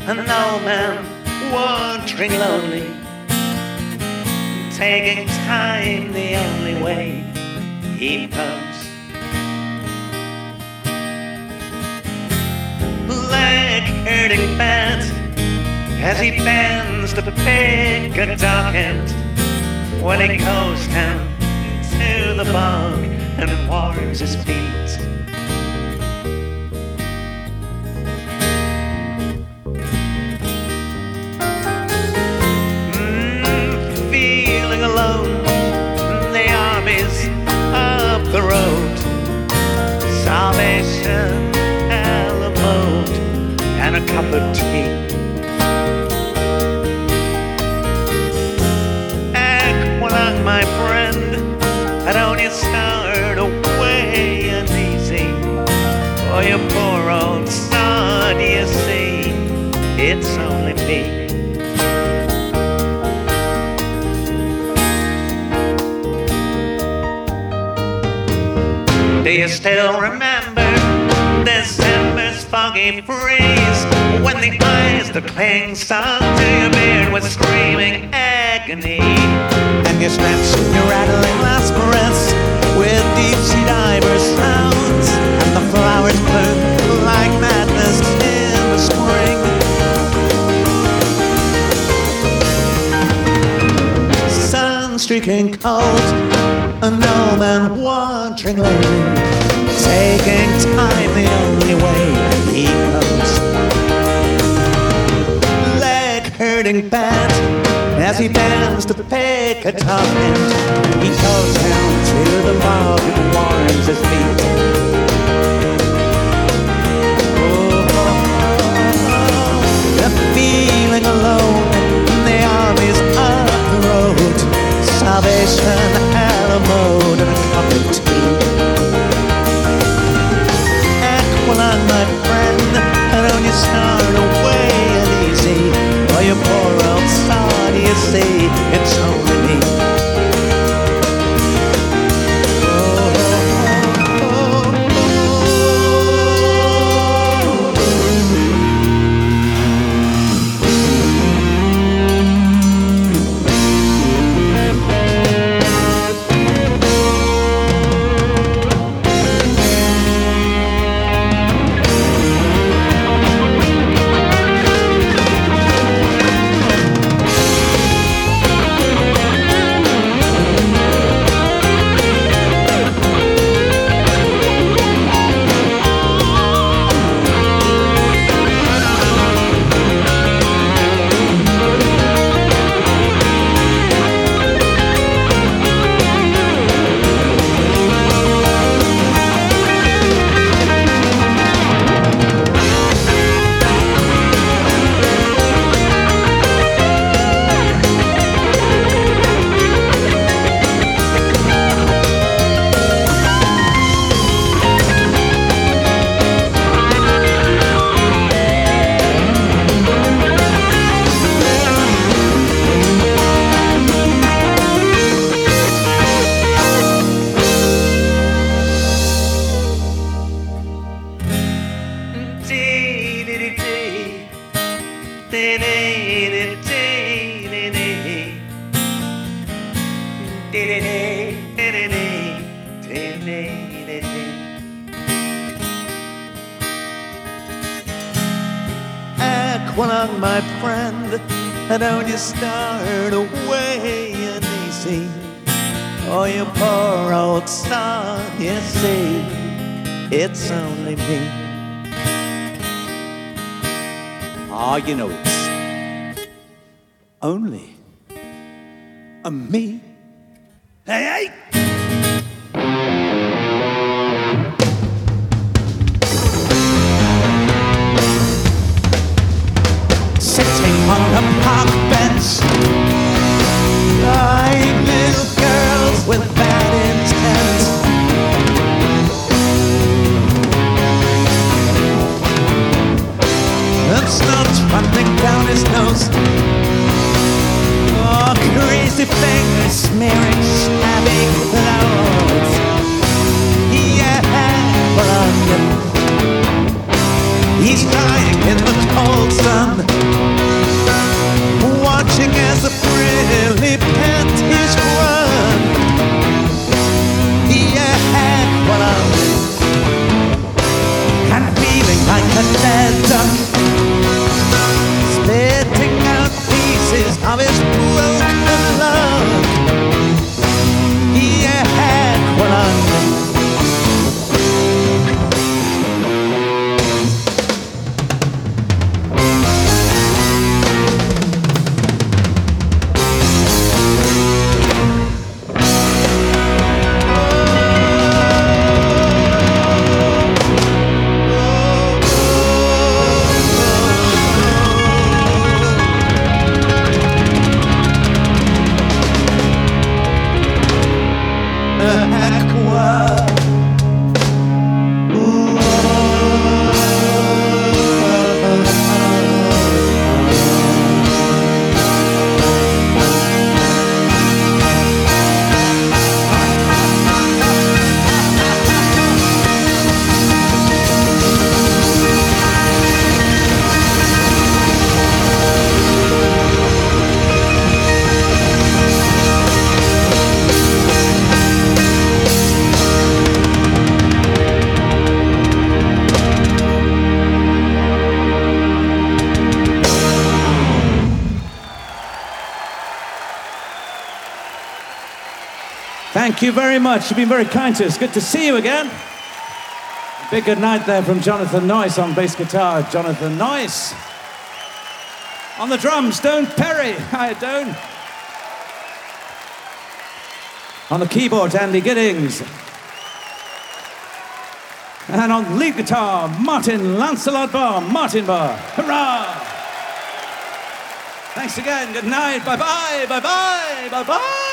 an old man wandering lonely, taking time the only way he knows. Leg hurting bad as he bends to pick a dark end, when he goes down to the bog and warms his feet. Feeling alone, the army's up the road. Salvation, Alamo, and a cup of tea. Aqualung, my friend, don't you start away uneasy, for your poor old son, you see, it's only me. Do you still remember December's foggy breeze, when the eyes that cling stuck to your beard with screaming agony, and you snatched your rattling last breaths with deep-sea diver sounds, and the flowers bloom like madness in the spring. Sun streaking cold, an old man wandering lonely, taking time the only way he knows. Leg hurting bad as he bends to pick a top end, he goes down to the bog and warms his feet. Feeling alone, the army's up the road. Salvation, Alamo, and a cup of tea. Aqualung, my friend, don't you start away uneasy, for your poor old son, you see, it's only me. Aqualung, my friend, don't you start away uneasy, oh, you poor old son, you see, it's only me. Ah, you know it's only a me. Hey, hey! Sitting on the park bench, like little girls with bad intent. And snot's running down his nose, oh, crazy fingers smearing shabby Thank you very much. You've been very kind to us. Good to see you again. Big good night there from Jonathan Noyce on bass guitar. Jonathan Noyce. On the drums, Doan Perry. Hi, Doan. On the keyboards, Andy Giddings. And on lead guitar, Martin Lancelot Barr. Martin Barr. Hurrah! Thanks again. Good night. Bye-bye. Bye-bye. Bye-bye.